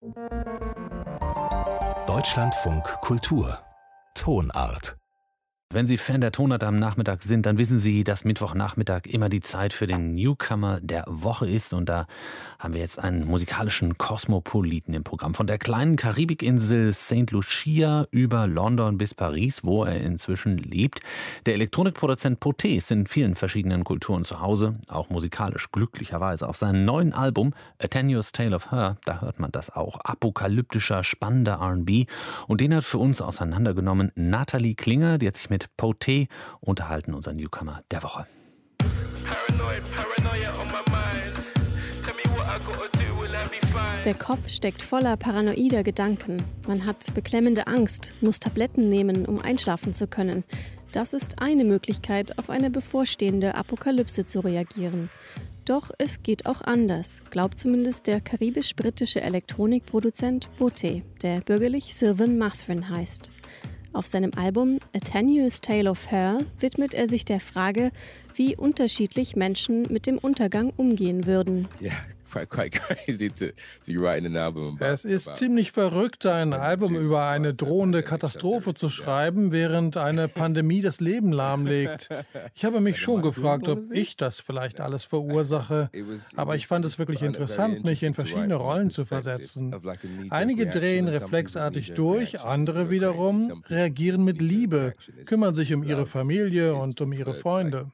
Deutschlandfunk Kultur Tonart. Wenn Sie Fan der Tonart am Nachmittag sind, dann wissen Sie, dass Mittwochnachmittag immer die Zeit für den Newcomer der Woche ist. Und da haben wir jetzt einen musikalischen Kosmopoliten im Programm. Von der kleinen Karibikinsel St. Lucia über London bis Paris, wo er inzwischen lebt. Der Elektronikproduzent Poté ist in vielen verschiedenen Kulturen zu Hause, auch musikalisch glücklicherweise. Auf seinem neuen Album A Tenuous Tale of Her, da hört man das auch. Apokalyptischer, spannender R&B. Und den hat für uns auseinandergenommen Nathalie Klinger, die hat sich mit Poté unterhalten, unser Newcomer der Woche. Der Kopf steckt voller paranoider Gedanken. Man hat beklemmende Angst, muss Tabletten nehmen, um einschlafen zu können. Das ist eine Möglichkeit, auf eine bevorstehende Apokalypse zu reagieren. Doch es geht auch anders, glaubt zumindest der karibisch-britische Elektronikproduzent Poté, der bürgerlich Sylvan Mathern heißt. Auf seinem Album A Tenuous Tale of Her widmet er sich der Frage, wie unterschiedlich Menschen mit dem Untergang umgehen würden. Es ist ziemlich verrückt, ein Album über eine drohende Katastrophe zu schreiben, während eine Pandemie das Leben lahmlegt. Ich habe mich schon gefragt, ob ich das vielleicht alles verursache. Aber ich fand es wirklich interessant, mich in verschiedene Rollen zu versetzen. Einige drehen reflexartig durch, andere wiederum reagieren mit Liebe, kümmern sich um ihre Familie und um ihre Freunde.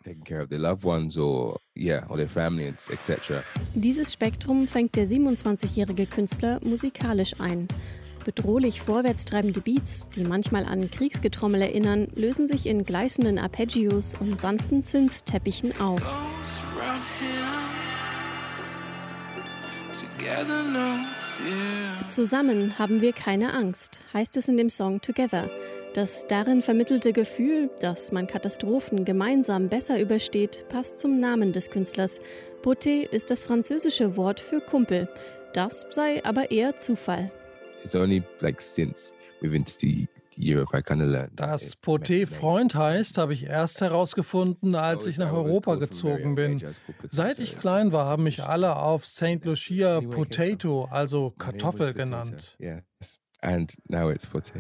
Dieses Spektrum fängt der 27-jährige Künstler musikalisch ein. Bedrohlich vorwärtstreibende Beats, die manchmal an Kriegsgetrommel erinnern, lösen sich in gleißenden Arpeggios und sanften Synth-Teppichen auf. Zusammen haben wir keine Angst, heißt es in dem Song Together. Das darin vermittelte Gefühl, dass man Katastrophen gemeinsam besser übersteht, passt zum Namen des Künstlers. Poté ist das französische Wort für Kumpel. Das sei aber eher Zufall. Dass Poté Freund heißt, habe ich erst herausgefunden, als ich nach Europa gezogen bin. Seit ich klein war, haben mich alle auf St. Lucia Potato, also Kartoffel, genannt. And now it's Poté.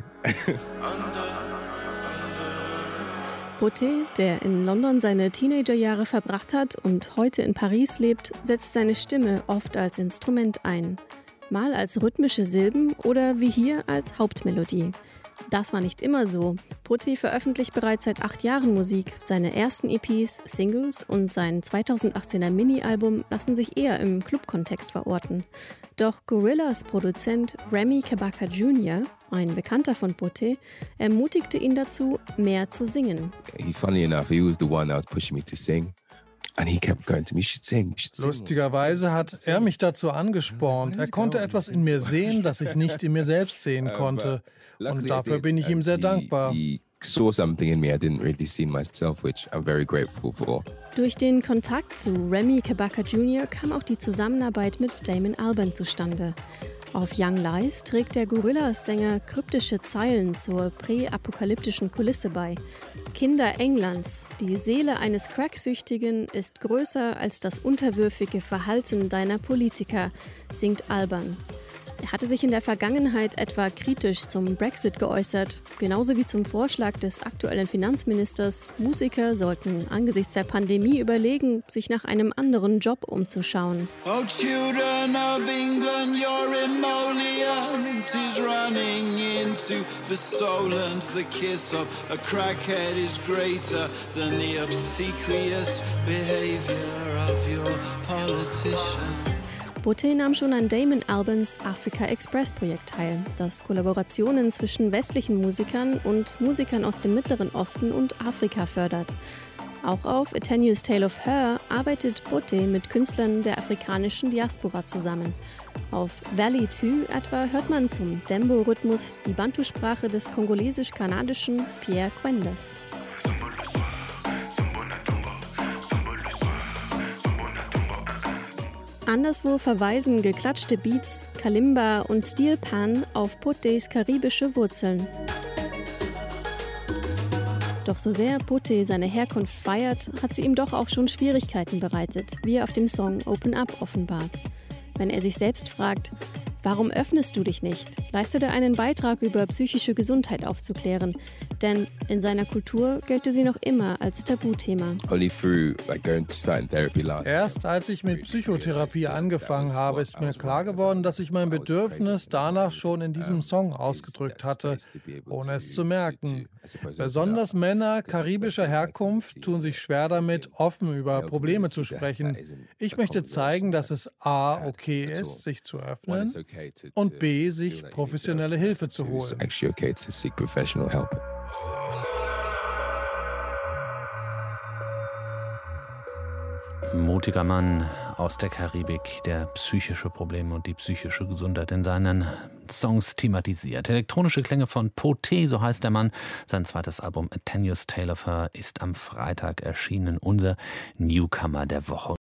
Poté, der in London seine Teenagerjahre verbracht hat und heute in Paris lebt, setzt seine Stimme oft als Instrument ein. Mal als rhythmische Silben oder wie hier als Hauptmelodie. Das war nicht immer so. Poté veröffentlicht bereits seit 8 Jahren Musik. Seine ersten EPs, Singles und sein 2018er Mini-Album lassen sich eher im Club-Kontext verorten. Doch Gorillaz Produzent Remy Kabaka Jr., ein Bekannter von Poté, ermutigte ihn dazu, mehr zu singen. Funny enough, he was the one that was pushing me to sing. And he kept going to me, you should sing. Lustigerweise hat er mich dazu angespornt. Er konnte etwas in mir sehen, das ich nicht in mir selbst sehen konnte. Und dafür bin ich ihm sehr dankbar. Saw something in me I didn't really see myself, which I'm very grateful for. Durch den Kontakt zu Remy Kabaka Jr. kam auch die Zusammenarbeit mit Damon Albarn zustande. Auf Young Lies trägt der Gorillaz-Sänger kryptische Zeilen zur präapokalyptischen Kulisse bei. Kinder Englands, die Seele eines Cracksüchtigen ist größer als das unterwürfige Verhalten deiner Politiker, singt Albarn. Er hatte sich in der Vergangenheit etwa kritisch zum Brexit geäußert, genauso wie zum Vorschlag des aktuellen Finanzministers, Musiker sollten angesichts der Pandemie überlegen, sich nach einem anderen Job umzuschauen. Oh, children of England, your emollient is running into the soul, and the kiss of a crackhead is greater than the obsequious behavior of your politician. Poté nahm schon an Damon Albarns Africa Express Projekt teil, das Kollaborationen zwischen westlichen Musikern und Musikern aus dem Mittleren Osten und Afrika fördert. Auch auf A Tenuous Tale of Her arbeitet Poté mit Künstlern der afrikanischen Diaspora zusammen. Auf Valley 2 etwa hört man zum Dembo-Rhythmus die Bantu-Sprache des kongolesisch-kanadischen Pierre Quendes. Anderswo verweisen geklatschte Beats, Kalimba und Steel Pan auf Potés karibische Wurzeln. Doch so sehr Poté seine Herkunft feiert, hat sie ihm doch auch schon Schwierigkeiten bereitet, wie er auf dem Song Open Up offenbart. Wenn er sich selbst fragt, Warum öffnest du dich nicht? Leistete einen Beitrag über psychische Gesundheit aufzuklären. Denn in seiner Kultur gelte sie noch immer als Tabuthema. Erst als ich mit Psychotherapie angefangen habe, ist mir klar geworden, dass ich mein Bedürfnis danach schon in diesem Song ausgedrückt hatte, ohne es zu merken. Besonders Männer karibischer Herkunft tun sich schwer damit, offen über Probleme zu sprechen. Ich möchte zeigen, dass es A, okay ist, sich zu öffnen und B, sich professionelle Hilfe zu holen. Mutiger Mann aus der Karibik, der psychische Probleme und die psychische Gesundheit in seinen Songs thematisiert. Elektronische Klänge von Poté, so heißt der Mann. Sein zweites Album A Tenuous Tale of Her ist am Freitag erschienen. Unser Newcomer der Woche.